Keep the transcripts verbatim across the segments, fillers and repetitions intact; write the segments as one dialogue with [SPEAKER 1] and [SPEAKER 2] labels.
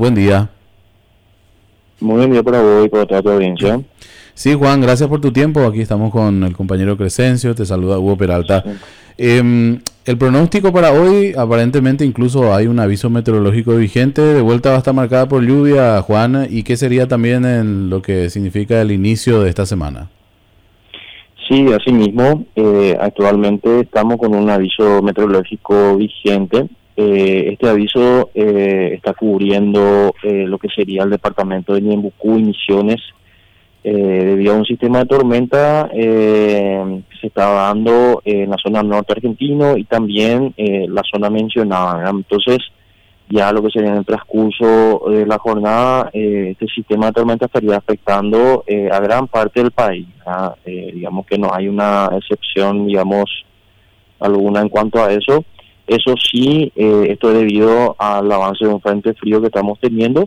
[SPEAKER 1] Buen día.
[SPEAKER 2] Muy buen día para vos y para toda tu audiencia.
[SPEAKER 1] Sí, Juan, gracias por tu tiempo. Aquí estamos con el compañero Crescencio. Te saluda Hugo Peralta.
[SPEAKER 2] Sí.
[SPEAKER 1] Eh, el pronóstico para hoy, aparentemente incluso hay un aviso meteorológico vigente. De vuelta va a estar marcada por lluvia, Juan. ¿Y qué sería también en lo que significa el inicio de esta semana?
[SPEAKER 2] Sí, así mismo, eh, actualmente estamos con un aviso meteorológico vigente. Eh, este aviso eh, está cubriendo eh, lo que sería el departamento de Ñembucú y Misiones, eh, debido a un sistema de tormenta eh, que se está dando en la zona norte argentino y también eh, la zona mencionada, ¿verdad? Entonces, ya lo que sería en el transcurso de la jornada, eh, este sistema de tormenta estaría afectando eh, a gran parte del país, ¿verdad? Eh, digamos que no hay una excepción, digamos, alguna en cuanto a eso. Eso sí, eh, esto es debido al avance de un frente frío que estamos teniendo,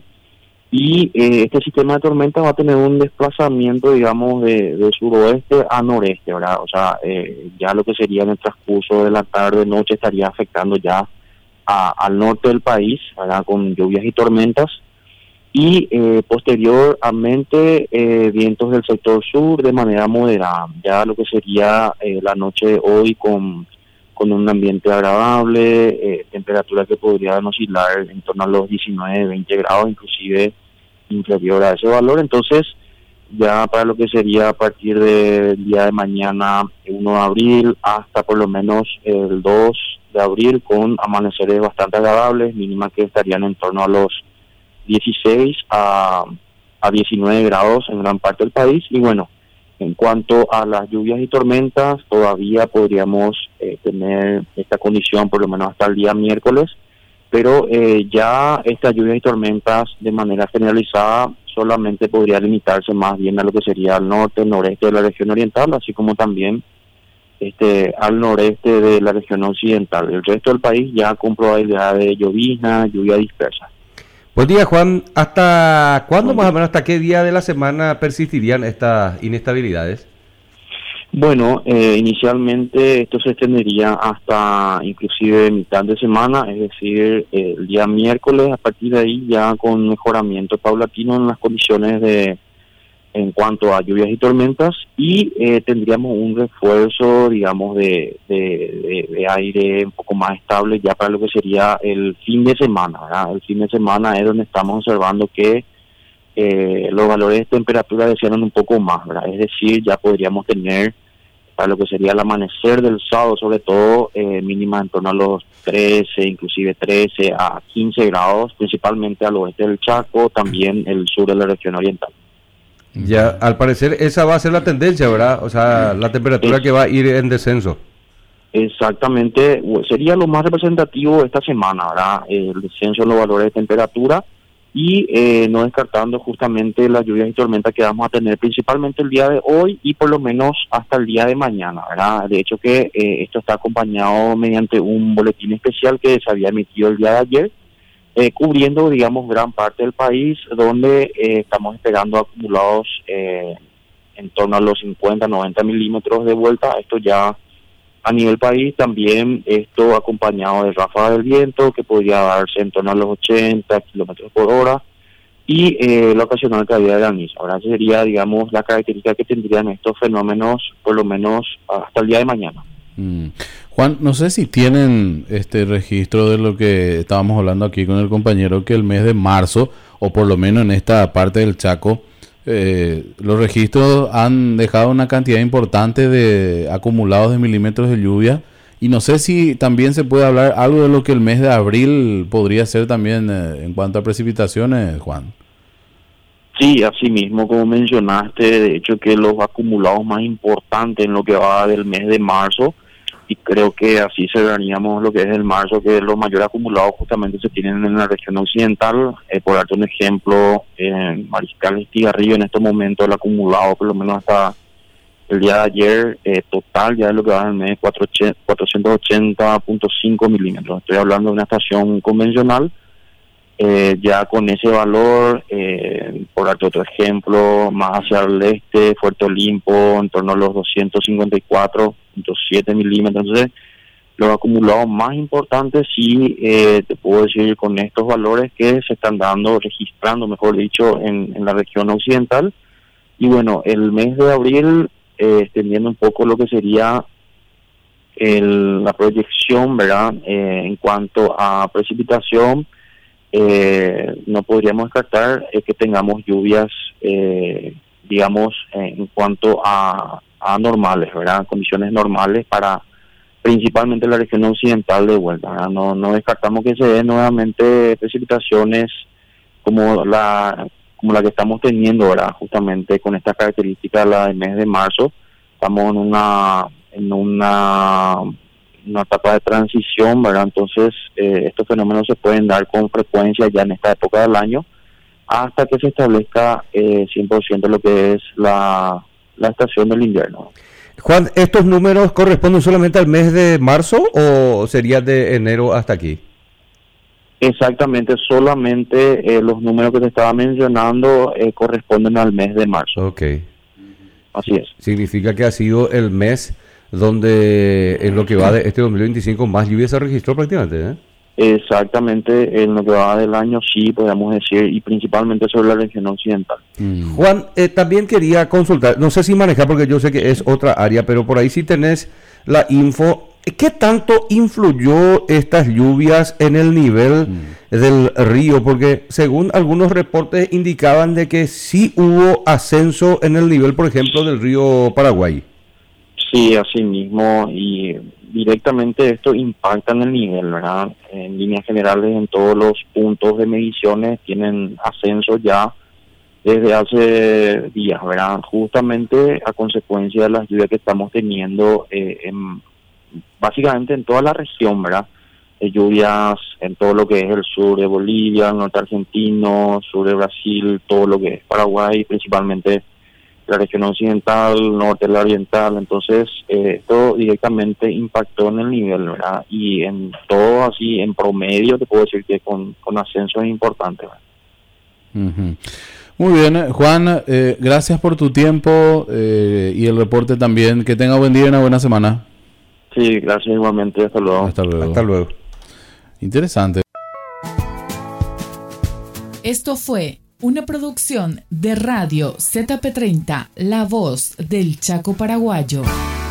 [SPEAKER 2] y eh, este sistema de tormenta va a tener un desplazamiento, digamos, de, de suroeste a noreste, ¿verdad? O sea, eh, ya lo que sería en el transcurso de la tarde, noche, estaría afectando ya A, al norte del país, ¿verdad? Con lluvias y tormentas, y eh, posteriormente eh, vientos del sector sur de manera moderada, ya lo que sería eh, la noche de hoy con, con un ambiente agradable, eh, temperaturas que podrían oscilar en torno a los diecinueve, veinte grados, inclusive inferior a ese valor. Entonces, ya para lo que sería a partir del día de mañana, uno de abril, hasta por lo menos el dos de abril, con amaneceres bastante agradables, mínimas que estarían en torno a los dieciséis a, a diecinueve grados en gran parte del país. Y bueno, en cuanto a las lluvias y tormentas, todavía podríamos eh, tener esta condición por lo menos hasta el día miércoles, pero eh, ya estas lluvias y tormentas de manera generalizada solamente podría limitarse más bien a lo que sería al norte, noreste de la región oriental, así como también este al noreste de la región occidental. El resto del país ya con probabilidad de llovizna, lluvia dispersa.
[SPEAKER 3] Buen día, Juan. ¿Hasta cuándo más o menos, hasta qué día de la semana persistirían estas inestabilidades?
[SPEAKER 2] Bueno, eh, inicialmente esto se extendería hasta inclusive mitad de semana, es decir, eh, el día miércoles. A partir de ahí ya con mejoramiento paulatino en las condiciones de en cuanto a lluvias y tormentas, y eh, tendríamos un refuerzo, digamos, de, de, de, de aire un poco más estable ya para lo que sería el fin de semana, ¿verdad? El fin de semana es donde estamos observando que eh, los valores de temperatura descienden un poco más, ¿verdad? Es decir, ya podríamos tener para lo que sería el amanecer del sábado, sobre todo, eh, mínima en torno a los trece, inclusive trece a quince grados, principalmente al oeste del Chaco, también el sur de la región oriental.
[SPEAKER 3] Ya, al parecer esa va a ser la tendencia, ¿verdad? O sea, la temperatura
[SPEAKER 2] es,
[SPEAKER 3] que va a ir en descenso.
[SPEAKER 2] Exactamente, sería lo más representativo esta semana, ¿verdad? El descenso en los valores de temperatura, y eh, no descartando justamente las lluvias y tormentas que vamos a tener principalmente el día de hoy y por lo menos hasta el día de mañana, ¿verdad? De hecho que eh, esto está acompañado mediante un boletín especial que se había emitido el día de ayer, eh, cubriendo, digamos, gran parte del país, donde eh, estamos esperando acumulados eh, en torno a los cincuenta, noventa milímetros de vuelta. Esto ya a nivel país, también esto acompañado de ráfagas del viento que podría darse en torno a los ochenta kilómetros por hora, y eh, la ocasional caída de granizo. Ahora sería, digamos, la característica que tendrían estos fenómenos por lo menos hasta el día de mañana.
[SPEAKER 1] Mm. Juan, no sé si tienen este registro de lo que estábamos hablando aquí con el compañero, que el mes de marzo, o por lo menos en esta parte del Chaco, eh, los registros han dejado una cantidad importante de acumulados de milímetros de lluvia, y no sé si también se puede hablar algo de lo que el mes de abril podría ser también eh, en cuanto a precipitaciones, Juan.
[SPEAKER 2] Sí, así mismo como mencionaste, de hecho que los acumulados más importantes en lo que va del mes de marzo, y creo que así cerraríamos lo que es el marzo, que los mayores acumulados justamente se tienen en la región occidental. Eh, por darte un ejemplo, en Mariscal Estigarribia en estos momentos el acumulado, por lo menos hasta el día de ayer, eh, total ya es lo que va en el mes, cuatrocientos ochenta punto cinco milímetros. Estoy hablando de una estación convencional. Eh, ya con ese valor, eh, por darte otro ejemplo, más hacia el este, Fuerte Olimpo, en torno a los doscientos cincuenta y cuatro punto siete milímetros. Entonces, Los acumulados más importantes, sí, eh, te puedo decir con estos valores que se están dando, registrando, mejor dicho, en, en la región occidental. Y bueno, el mes de abril, eh, extendiendo un poco lo que sería el, la proyección, ¿verdad? Eh, en cuanto a precipitación, eh, no podríamos descartar eh, que tengamos lluvias, eh, digamos, eh, en cuanto a, a normales, ¿verdad? Condiciones normales para principalmente la región occidental de vuelta, ¿verdad? No, no descartamos que se den nuevamente precipitaciones como la como la que estamos teniendo ahora, justamente con esta característica la del mes de marzo. Estamos en una en una, una etapa de transición, ¿verdad? Entonces eh, estos fenómenos se pueden dar con frecuencia ya en esta época del año hasta que se establezca eh, cien por ciento lo que es la, la estación del invierno.
[SPEAKER 3] Juan, ¿estos números corresponden solamente al mes de marzo o sería de enero hasta aquí?
[SPEAKER 2] Exactamente, solamente eh, los números que te estaba mencionando eh, corresponden al mes de marzo.
[SPEAKER 3] Ok.
[SPEAKER 2] Así es.
[SPEAKER 3] Significa que ha sido el mes donde en lo que va de este dos mil veinticinco más lluvia se registró prácticamente, ¿eh?
[SPEAKER 2] Exactamente, en lo que va del año sí, podríamos decir, y principalmente sobre la región occidental.
[SPEAKER 3] Mm. Juan, eh, también quería consultar, no sé si manejar porque yo sé que es otra área, pero por ahí sí tenés la info. ¿Qué tanto influyó estas lluvias en el nivel mm. del río? Porque según algunos reportes indicaban de que sí hubo ascenso en el nivel, por ejemplo, del río Paraguay.
[SPEAKER 2] Sí, así mismo, y directamente esto impacta en el nivel, ¿verdad? En líneas generales, en todos los puntos de mediciones tienen ascenso ya desde hace días, ¿verdad? Justamente a consecuencia de las lluvias que estamos teniendo, eh, en, básicamente en toda la región, ¿verdad? Eh, lluvias en todo lo que es el sur de Bolivia, el norte argentino, sur de Brasil, todo lo que es Paraguay, principalmente la región occidental, norte, la oriental. Entonces eh, esto directamente impactó en el nivel, ¿verdad? Y en todo así, en promedio, te puedo decir que con, con ascensos importantes, ¿verdad?
[SPEAKER 1] Uh-huh. Muy bien, Juan, eh, gracias por tu tiempo eh, y el reporte también. Que tenga buen día y una buena semana.
[SPEAKER 2] Sí, gracias igualmente. Hasta luego.
[SPEAKER 1] Hasta luego.
[SPEAKER 3] Hasta luego.
[SPEAKER 1] Interesante.
[SPEAKER 4] Esto fue una producción de Radio Z P treinta, La Voz del Chaco Paraguayo.